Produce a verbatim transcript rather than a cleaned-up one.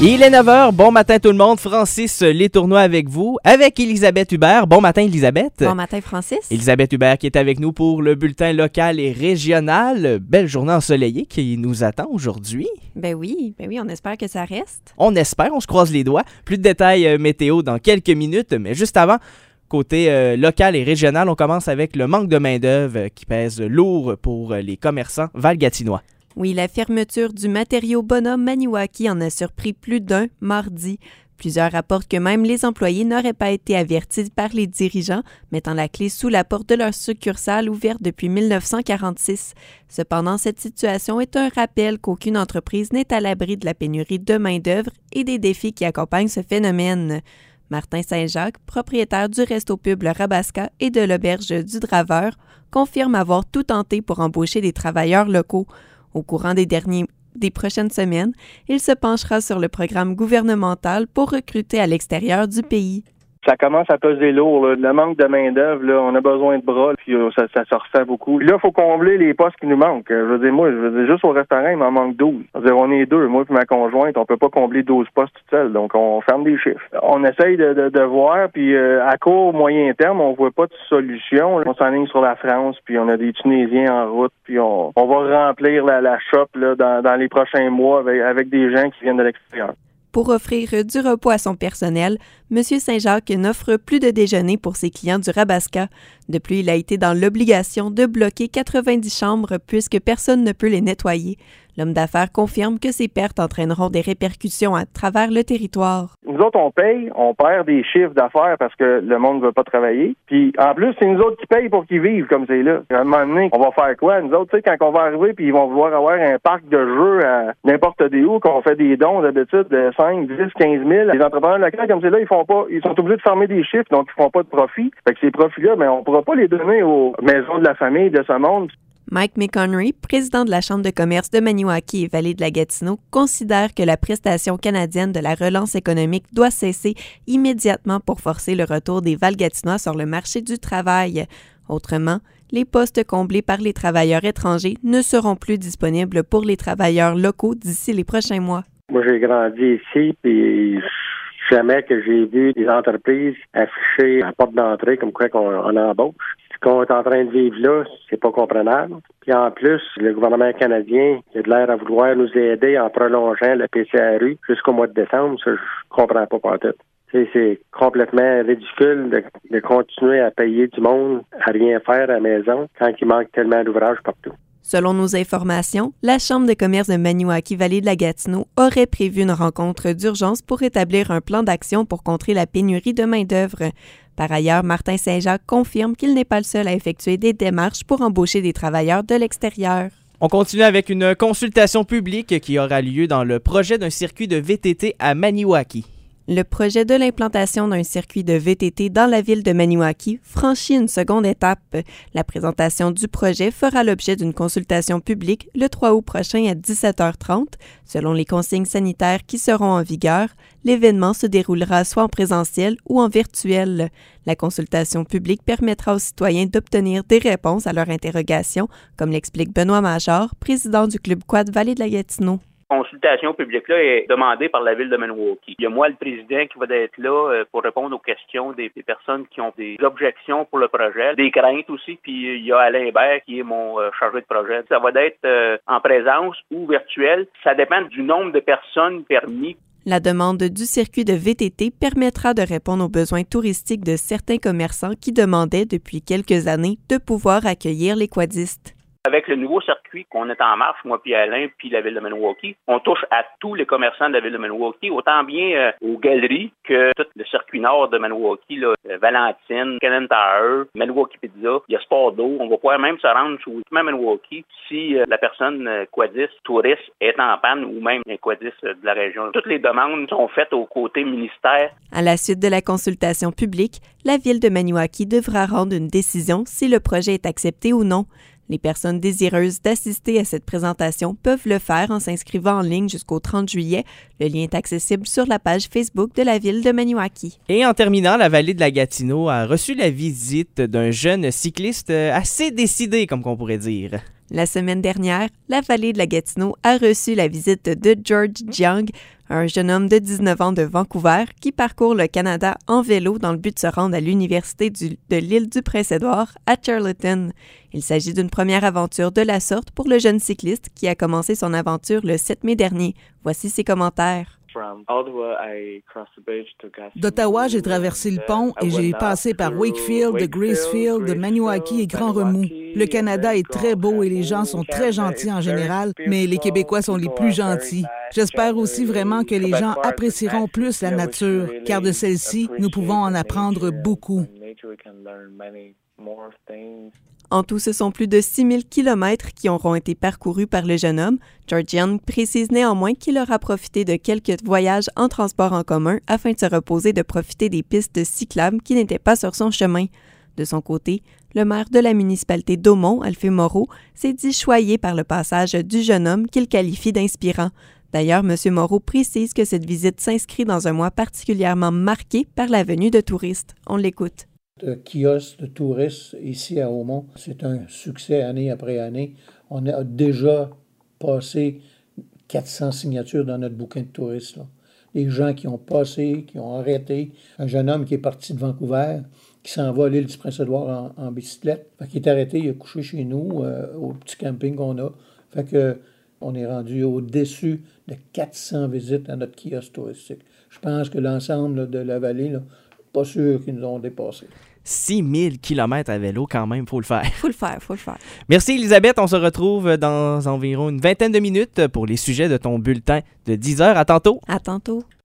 Il est neuf heures, bon matin tout le monde, Francis Letourneau avec vous, avec Elisabeth Hubert. Bon matin Elisabeth. Bon matin Francis. Elisabeth Hubert qui est avec nous pour le bulletin local et régional. Belle journée ensoleillée qui nous attend aujourd'hui. Ben oui, ben oui, on espère que ça reste. On espère, on se croise les doigts. Plus de détails euh, météo dans quelques minutes, mais juste avant, côté euh, local et régional, on commence avec le manque de main-d'œuvre qui pèse lourd pour les commerçants valgatinois. Oui, la fermeture du matériau Bonhomme Maniwaki en a surpris plus d'un mardi. Plusieurs rapportent que même les employés n'auraient pas été avertis par les dirigeants, mettant la clé sous la porte de leur succursale ouverte depuis dix-neuf cent quarante-six. Cependant, cette situation est un rappel qu'aucune entreprise n'est à l'abri de la pénurie de main-d'œuvre et des défis qui accompagnent ce phénomène. Martin Saint-Jacques, propriétaire du resto-pub Le Rabasca et de l'auberge du Draveur, confirme avoir tout tenté pour embaucher des travailleurs locaux. Au courant des, derniers, des prochaines semaines, il se penchera sur le programme gouvernemental pour recruter à l'extérieur du pays. Ça commence à peser lourd, là. Le manque de main-d'œuvre, là, on a besoin de bras, puis euh, ça, ça se ressent beaucoup. Là, il faut combler les postes qui nous manquent. Je veux dire, moi, je veux dire, juste au restaurant, il m'en manque douze. Je veux dire, on est deux, moi et ma conjointe, on peut pas combler douze postes tout seul, donc on ferme des chiffres. On essaye de, de, de voir, puis euh, à court, moyen terme, on voit pas de solution. On s'enligne sur la France, puis on a des Tunisiens en route, puis on, on va remplir la, la shop là, dans, dans les prochains mois avec, avec des gens qui viennent de l'extérieur. Pour offrir du repos à son personnel, M. Saint-Jacques n'offre plus de déjeuner pour ses clients du Rabasca. De plus, il a été dans l'obligation de bloquer quatre-vingt-dix chambres puisque personne ne peut les nettoyer. L'homme d'affaires confirme que ces pertes entraîneront des répercussions à travers le territoire. Nous autres, on paye, on perd des chiffres d'affaires parce que le monde ne veut pas travailler. Puis, en plus, c'est nous autres qui payent pour qu'ils vivent comme c'est là. À un moment donné, on va faire quoi? Nous autres, tu sais, quand on va arriver puis ils vont vouloir avoir un parc de jeux à n'importe où, qu'on fait des dons d'habitude de cinq, dix, quinze mille. Les entrepreneurs locaux, comme c'est là, ils font pas, ils sont obligés de fermer des chiffres, donc ils font pas de profit. Fait que ces profits-là, ben, on pourra pas les donner aux maisons de la famille de ce monde. Mike McHenry, président de la Chambre de commerce de Maniwaki et Vallée de la Gatineau, considère que la prestation canadienne de la relance économique doit cesser immédiatement pour forcer le retour des Valgatinois sur le marché du travail. Autrement, les postes comblés par les travailleurs étrangers ne seront plus disponibles pour les travailleurs locaux d'ici les prochains mois. Moi, j'ai grandi ici, puis jamais que j'ai vu des entreprises afficher à la porte d'entrée comme quoi qu'on on embauche. Ce qu'on est en train de vivre là, c'est pas comprenable. Puis en plus, le gouvernement canadien il a de l'air à vouloir nous aider en prolongeant le P C R U jusqu'au mois de décembre. Ça, je comprends pas partout. C'est, c'est complètement ridicule de, de continuer à payer du monde à rien faire à la maison quand il manque tellement d'ouvrages partout. Selon nos informations, la Chambre de commerce de Maniwaki Vallée de la Gatineau aurait prévu une rencontre d'urgence pour établir un plan d'action pour contrer la pénurie de main-d'œuvre. Par ailleurs, Martin Saint-Jacques confirme qu'il n'est pas le seul à effectuer des démarches pour embaucher des travailleurs de l'extérieur. On continue avec une consultation publique qui aura lieu dans le projet d'un circuit de V T T à Maniwaki. Le projet de l'implantation d'un circuit de V T T dans la ville de Maniwaki franchit une seconde étape. La présentation du projet fera l'objet d'une consultation publique le trois août prochain à dix-sept heures trente. Selon les consignes sanitaires qui seront en vigueur, l'événement se déroulera soit en présentiel ou en virtuel. La consultation publique permettra aux citoyens d'obtenir des réponses à leurs interrogations, comme l'explique Benoît Major, président du Club Quad Vallée de la Gatineau. La consultation publique-là est demandée par la ville de Maniwaki. Il y a moi, le président, qui va être là pour répondre aux questions des, des personnes qui ont des objections pour le projet, des craintes aussi. Puis il y a Alain Hébert qui est mon euh, chargé de projet. Ça va être euh, en présence ou virtuel. Ça dépend du nombre de personnes permis. La demande du circuit de V T T permettra de répondre aux besoins touristiques de certains commerçants qui demandaient depuis quelques années de pouvoir accueillir les quadistes. Avec le nouveau circuit qu'on est en marche, moi puis Alain, puis la ville de Maniwaki, on touche à tous les commerçants de la ville de Maniwaki, autant bien euh, aux galeries que tout le circuit nord de Maniwaki, là, Valentine, Cannon Tower, Maniwaki Pizza, il y a Sport d'eau. On va pouvoir même se rendre chez Maniwaki si euh, la personne euh, quadiste, touriste, est en panne ou même un quadiste euh, de la région. Toutes les demandes sont faites au côté ministère. À la suite de la consultation publique, la ville de Maniwaki devra rendre une décision si le projet est accepté ou non. Les personnes désireuses d'assister à cette présentation peuvent le faire en s'inscrivant en ligne jusqu'au trente juillet. Le lien est accessible sur la page Facebook de la ville de Maniwaki. Et en terminant, la Vallée de la Gatineau a reçu la visite d'un jeune cycliste assez décidé, comme qu'on pourrait dire. La semaine dernière, la Vallée de la Gatineau a reçu la visite de George Jiang, un jeune homme de dix-neuf ans de Vancouver qui parcourt le Canada en vélo dans le but de se rendre à l'université du, de l'île du Prince-Édouard à Charlottetown. Il s'agit d'une première aventure de la sorte pour le jeune cycliste qui a commencé son aventure le sept mai dernier. Voici ses commentaires. D'Ottawa, j'ai traversé le pont et j'ai passé par Wakefield, de Gracefield, de Maniwaki et Grand Remous. Le Canada est très beau et les gens sont très gentils en général, mais les Québécois sont les plus gentils. J'espère aussi vraiment que les gens apprécieront plus la nature, car de celle-ci, nous pouvons en apprendre beaucoup. En tout, ce sont plus de six mille kilomètres qui auront été parcourus par le jeune homme. George Young précise néanmoins qu'il aura profité de quelques voyages en transport en commun afin de se reposer et de profiter des pistes cyclables qui n'étaient pas sur son chemin. De son côté, le maire de la municipalité d'Aumont, Alphée Moreau, s'est dit choyé par le passage du jeune homme qu'il qualifie d'inspirant. D'ailleurs, M. Moreau précise que cette visite s'inscrit dans un mois particulièrement marqué par la venue de touristes. On l'écoute. De kiosques de touristes ici à Aumont, c'est un succès année après année. On a déjà passé quatre cents signatures dans notre bouquin de touristes. Là. Des gens qui ont passé, qui ont arrêté. Un jeune homme qui est parti de Vancouver, qui s'en va à l'île du Prince-Édouard en, en bicyclette. Fait qu'il est arrêté, il a couché chez nous, euh, au petit camping qu'on a. Fait que on est rendu au-dessus de quatre cents visites à notre kiosque touristique. Je pense que l'ensemble là, de la vallée, là, pas sûr qu'ils nous ont dépassé. six mille kilomètres à vélo, quand même, faut le faire. Faut le faire, faut le faire. Merci, Elisabeth. On se retrouve dans environ une vingtaine de minutes pour les sujets de ton bulletin de dix heures. À tantôt. À tantôt.